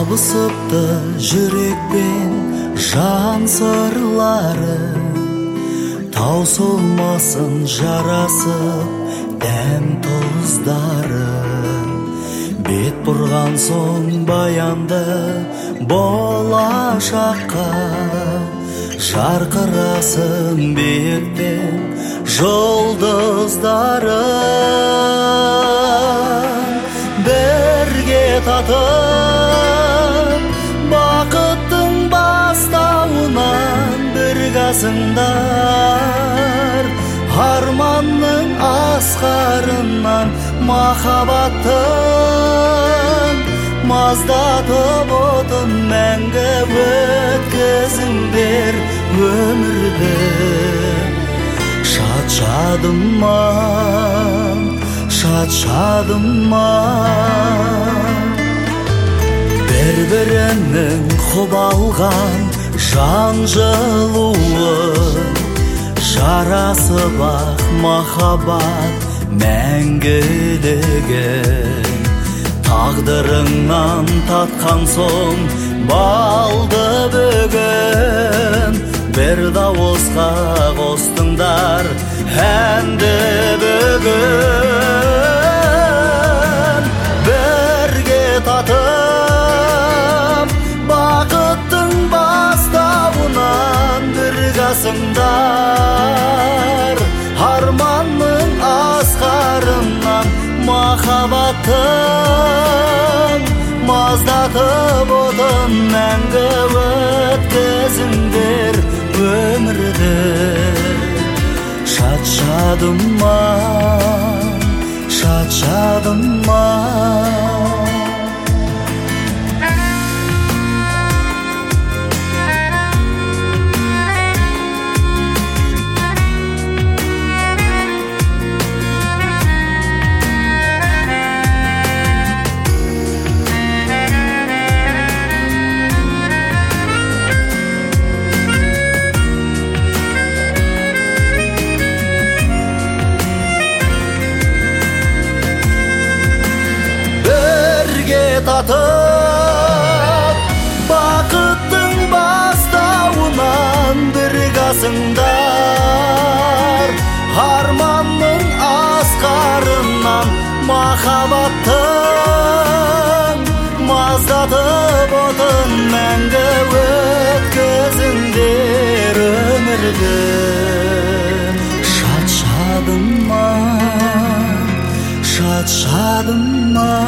табысыпты жүрекпен жан сырлары, таусылмасын жарасып дәм тұздары. Бет бұрған соң баянды болашаққа, жарқырасын биіктен жұлдыздары. Бірге татып бақыттың бастауынан біргасыңдар, арманның асқарынан махаббаттың маздатып отын мәңгі өткізіңдер өмірді. Шат шадыман, шат шадыман, бір-бірінің құп алған жан жылуын, жарасып ақ махаббат мәңгілігін. Тағдырыңнан татқан соң балды бүгін, бір дауысқа қостыңдар әнді бүгін. Бірге татып бақыттың бастауынан біргасыңдар, арманның асқарынан махаббаттың маздатып отын мәңгі өткізіңдер өмірді. Шат шадыман, шат шадыман. Татып бақыттың бастауынан біргасыңдар, арманның асқарынан махаббаттың маздатып отын мәңгі өткізіңдер өмірді. Шат шадыман, шат шадыман.